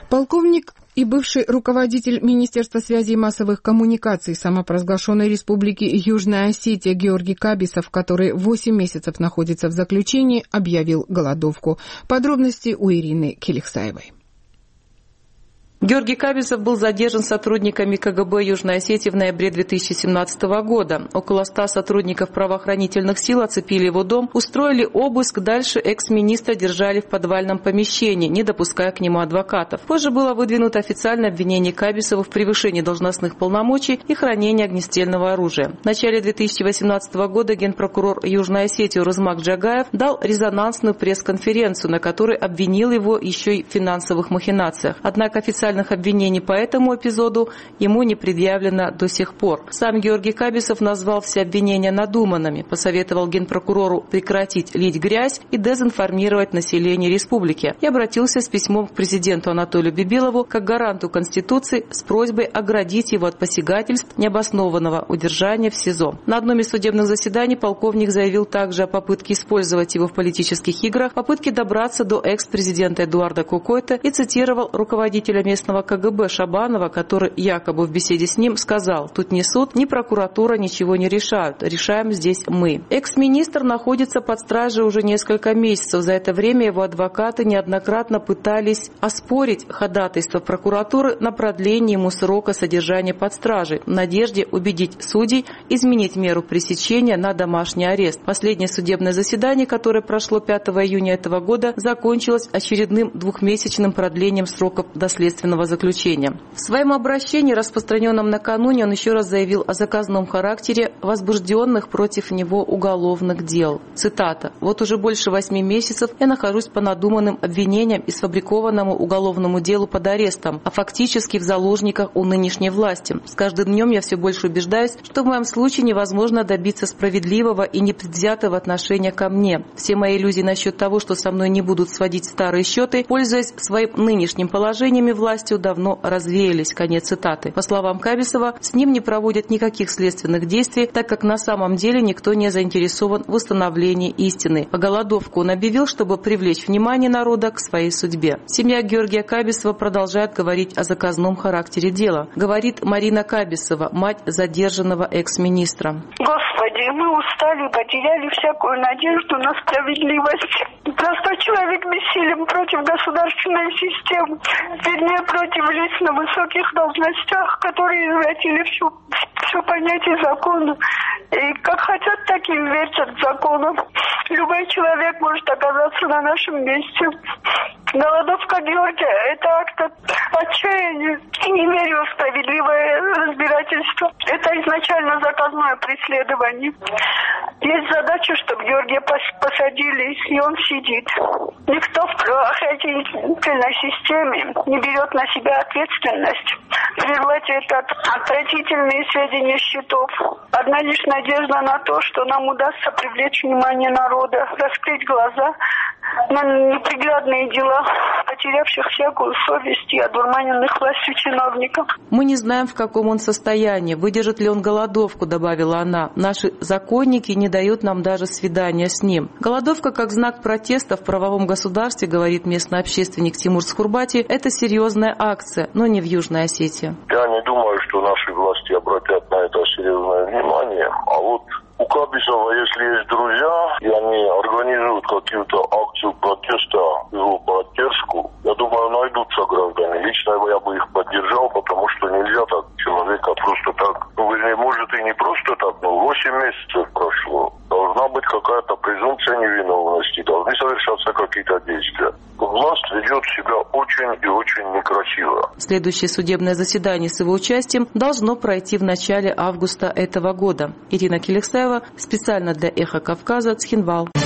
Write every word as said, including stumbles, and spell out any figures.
Полковник и бывший руководитель Министерства связи и массовых коммуникаций самопровозглашенной Республики Южная Осетия Георгий Кабисов, который восемь месяцев находится в заключении, объявил голодовку. Подробности у Ирины Келихсаевой. Георгий Кабисов был задержан сотрудниками ка гэ бэ Южной Осетии в ноябре две тысячи семнадцатого года. Около ста сотрудников правоохранительных сил оцепили его дом, устроили обыск, дальше экс-министра держали в подвальном помещении, не допуская к нему адвокатов. Позже было выдвинуто официальное обвинение Кабисова в превышении должностных полномочий и хранении огнестрельного оружия. В начале две тысячи восемнадцатого года генпрокурор Южной Осетии Урызмак Джагаев дал резонансную пресс-конференцию, на которой обвинил его еще и в финансовых махинациях. Однако официально обвинений по этому эпизоду ему не предъявлено до сих пор. Сам Георгий Кабисов назвал все обвинения надуманными, посоветовал генпрокурору прекратить лить грязь и дезинформировать население республики и обратился с письмом к президенту Анатолию Бибилову как гаранту Конституции с просьбой оградить его от посягательств необоснованного удержания в СИЗО. На одном из судебных заседаний полковник заявил также о попытке использовать его в политических играх, попытке добраться до экс-президента Эдуарда Кукойта и цитировал руководителя местного ка гэ бэ Шабанова, который якобы в беседе с ним сказал: «Тут ни суд, ни прокуратура ничего не решают. Решаем здесь мы». Экс-министр находится под стражей уже несколько месяцев. За это время его адвокаты неоднократно пытались оспорить ходатайство прокуратуры на продление ему срока содержания под стражей в надежде убедить судей изменить меру пресечения на домашний арест. Последнее судебное заседание, которое прошло пятого июня этого года, закончилось очередным двухмесячным продлением сроков доследственного заключения. В своем обращении, распространенном накануне, он еще раз заявил о заказном характере возбужденных против него уголовных дел. Цитата: «Вот уже больше восьми месяцев я нахожусь по надуманным обвинениям и сфабрикованному уголовному делу под арестом, а фактически в заложниках у нынешней власти. С каждым днем я все больше убеждаюсь, что в моем случае невозможно добиться справедливого и непредвзятого отношения ко мне. Все мои иллюзии насчет того, что со мной не будут сводить старые счеты, пользуясь своим нынешним положением власти, давно развеялись». Конец цитаты. По словам Кабисова, с ним не проводят никаких следственных действий, так как на самом деле никто не заинтересован в восстановлении истины. А голодовку он объявил, чтобы привлечь внимание народа к своей судьбе. Семья Георгия Кабисова продолжает говорить о заказном характере дела. Говорит Марина Кабисова, мать задержанного экс-министра. Господи, мы устали, потеряли всякую надежду на справедливость. Простой человек бессилен против государственной системы, вернее, против лиц на высоких должностях, которые извратили все, все понятие закона. И как хотят, так и вертят законом. Любой человек может оказаться на нашем месте. Голодовка Георгия – это акт отчаяния и неверия в справедливое разбирательство. Это изначально заказное преследование. Есть задача, чтобы Георгия посадили, и он сидит. Никто в правоохранительной системе не берет на себя ответственность прервать этот отвратительные сведения счетов. Одна лишь надежда на то, что нам удастся привлечь внимание народа, раскрыть глаза на неприглядные дела потерявших всякую совесть и одурманенных властью чиновников. «Мы не знаем, в каком он состоянии, выдержит ли он голодовку», — добавила она. «Наши законники не дают нам даже свидания с ним». Голодовка как знак протеста в правовом государстве, говорит местный общественник Тимур Схурбати, это серьезная акция, но не в Южной Осетии. Я не думаю, что наши власти обратят на это серьезное внимание, а вот у Кабисова, если есть друзья, и они организуют какую-то акцию протеста, его поддержку, я думаю, найдутся граждане. Лично я бы их поддержал, потому что нельзя так человека просто так, ну, вернее, может и не просто так, но восемь месяцев прошло. Должна быть какая-то презумпция невиновности, должны совершаться какие-то действия. Власть ведет себя очень и очень некрасиво. Следующее судебное заседание с его участием должно пройти в начале августа этого года. Ирина Келихсаева, специально для «Эхо Кавказа», Цхинвал.